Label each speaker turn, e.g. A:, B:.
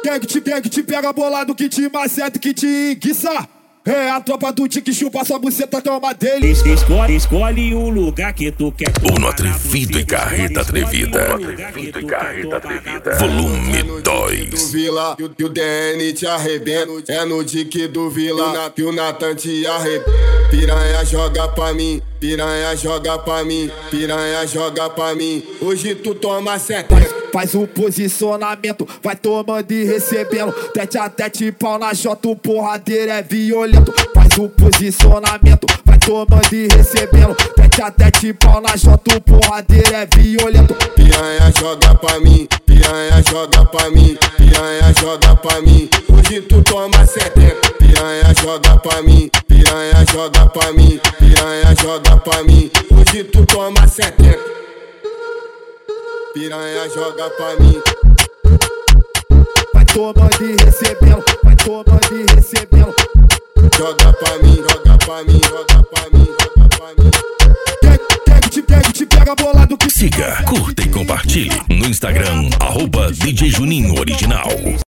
A: Quem que te pega bolado, que te maceta, que te enguiça. É a tropa do tique, chupa sua buceta, toma dele.
B: Escolhe o lugar que tu quer.
C: O Atrevido e Carreta Atrevida. Volume 2.
D: Vila, que o DN te arrebenta. É no dique do Vila que o Natan te arrebenta. Piranha joga pra mim, piranha joga pra mim, piranha joga pra mim. Hoje tu toma sete.
A: Faz o posicionamento, vai tomando e recebendo. Tete a tete, pau na jota, o porradeiro é violento. Faz o posicionamento, vai tomando e recebendo. Tete a tete, pau na jota, o porradeiro é violento.
D: Piranha joga pra mim, piranha joga pra mim, piranha joga pra mim. Hoje tu toma sete. Piranha joga pra mim, piranha joga pra mim, piranha joga pra mim. Hoje tu toma sete. Piranha joga pra mim.
A: Vai tomando e recebendo, vai tomando e recebendo.
D: Joga pra mim, joga pra mim, joga pra mim, joga pra mim.
A: Quem que te pega bolado, que
C: Siga, curta e compartilhe no Instagram @DJ Juninho Original.